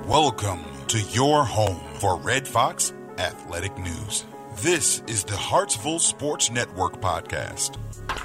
Welcome to your home for Red Fox Athletic News. This is the Hartsville Sports Network podcast.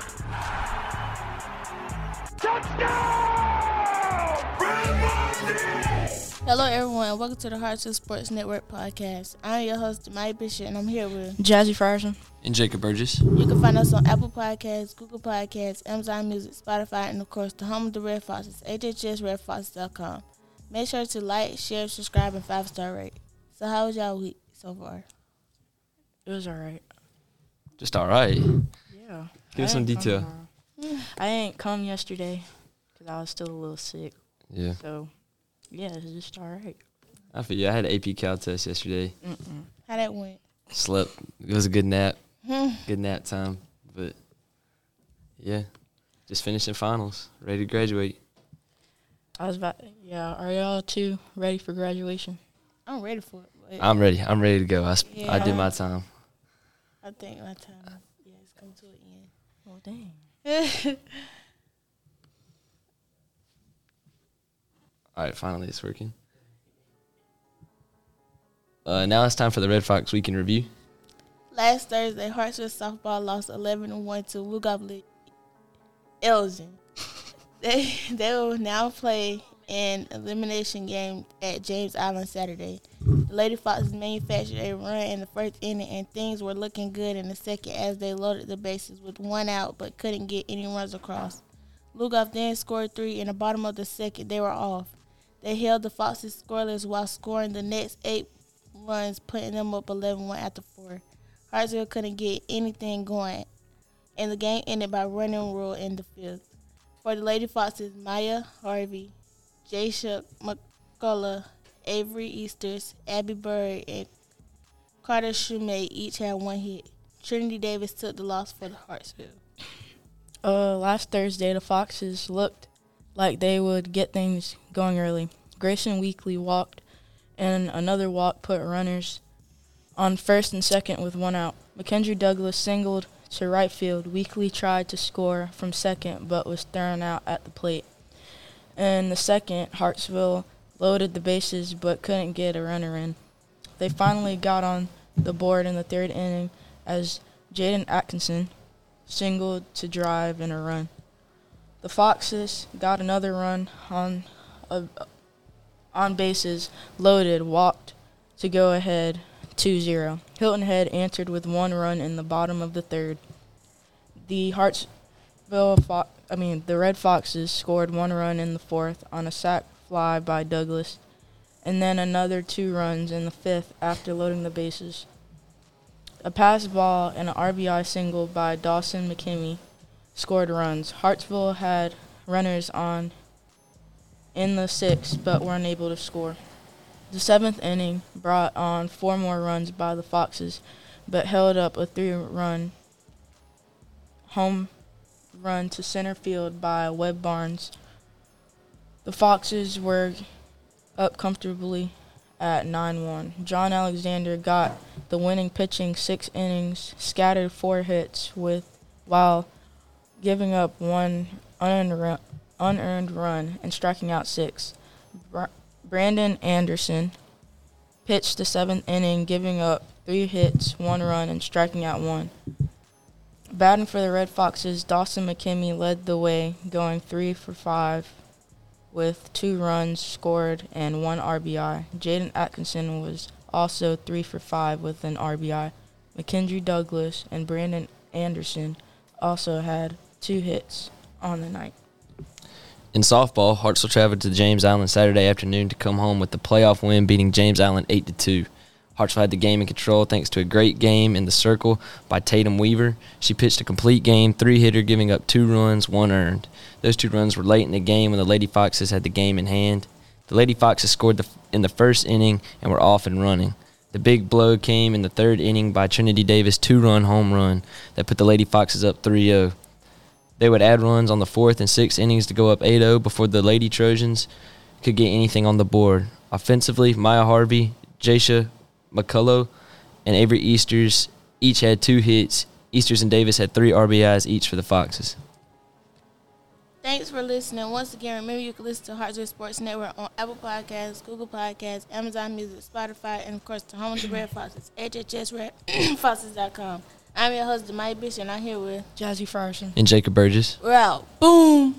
Hello, everyone, and welcome to the Hartsville Sports Network podcast. I'm your host, Mike Bishop, and I'm here with Jazzy Frierson and Jacob Burgess. You can find us on Apple Podcasts, Google Podcasts, Amazon Music, Spotify, and of course, the home of the Red Foxes, hhsredfoxes.com. Make sure to like, share, subscribe, and 5-star rate. So, how was y'all week so far? It was all right. Just all right. Yeah. Give us some detail. I didn't come yesterday because I was still a little sick. Yeah. So, yeah, it was just all right. I feel you. I had an AP Cal test yesterday. How that went? Slept. It was a good nap. Good nap time. But, yeah, just finishing finals. Ready to graduate. Are y'all two ready for graduation? I'm ready for it. But I'm ready. I'm ready to go. I did my time. I think my time, it's come to an end. Oh, dang. All right, finally it's working. Now it's time for the Red Fox Week in Review. Last Thursday, Hartsville softball lost 11-1 to Lugov Elgin. They will now play an elimination game at James Island Saturday. The Lady Foxes manufactured a run in the first inning, and things were looking good in the second as they loaded the bases with one out but couldn't get any runs across. Lugov then scored 3 in the bottom of the second. They were off. They held the Foxes scoreless while scoring the next 8 runs, putting them up 11-1 after 4. Hartsville couldn't get anything going, and the game ended by running rule in the 5th. For the Lady Foxes, Maya Harvey, Jaisha McCullough, Avery Easters, Abby Bird, and Carter Shumate each had 1 hit. Trinity Davis took the loss for the Hartsville. Last Thursday, the Foxes looked like they would get things going early. Grayson Weekly walked, and another walk put runners on first and second with 1 out. Mackenzie Douglas singled to right field. Weekly tried to score from second but was thrown out at the plate. In the second, Hartsville loaded the bases but couldn't get a runner in. They finally got on the board in the 3rd inning as Jaden Atkinson singled to drive in a run. The Foxes got another run on bases loaded, walked to go ahead 2-0. Hilton Head answered with 1 run in the bottom of the 3rd. The Red Foxes scored 1 run in the 4th on a sac fly by Douglas, and then another 2 runs in the 5th after loading the bases. A pass ball and an RBI single by Dawson McKinney scored runs. Hartsville had runners on in the 6th but were unable to score. The 7th inning brought on 4 more runs by the Foxes, but held up a 3-run home run to center field by Webb Barnes. The Foxes were up comfortably at 9-1. John Alexander got the winning pitching 6 innings, scattered 4 hits while giving up 1 unearned run and striking out 6. Brandon Anderson pitched the 7th inning, giving up 3 hits, 1 run, and striking out 1. Batting for the Red Foxes, Dawson McKinney led the way, going 3 for 5 with 2 runs scored and 1 RBI. Jaden Atkinson was also 3 for 5 with an RBI. Mackenzie Douglas and Brandon Anderson also had 2 hits on the night. In softball, Hartsville traveled to James Island Saturday afternoon to come home with the playoff win, beating James Island 8-2. Hartsville had the game in control thanks to a great game in the circle by Tatum Weaver. She pitched a complete game, 3-hitter, giving up 2 runs, 1 earned. Those 2 runs were late in the game when the Lady Foxes had the game in hand. The Lady Foxes scored in the 1st inning and were off and running. The big blow came in the 3rd inning by Trinity Davis' 2-run home run that put the Lady Foxes up 3-0. They would add runs on the 4th and 6th innings to go up 8-0 before the Lady Trojans could get anything on the board. Offensively, Maya Harvey, Jaisha McCullough, and Avery Easters each had 2 hits. Easters and Davis had 3 RBIs each for the Foxes. Thanks for listening. Once again, remember you can listen to Hartsville Sports Network on Apple Podcasts, Google Podcasts, Amazon Music, Spotify, and, of course, the home of the Red Foxes, HHSRedFoxes.com. I'm your host, Demai Bishop, and I'm here with Jazzy Frierson. And Jacob Burgess. We're out. Boom.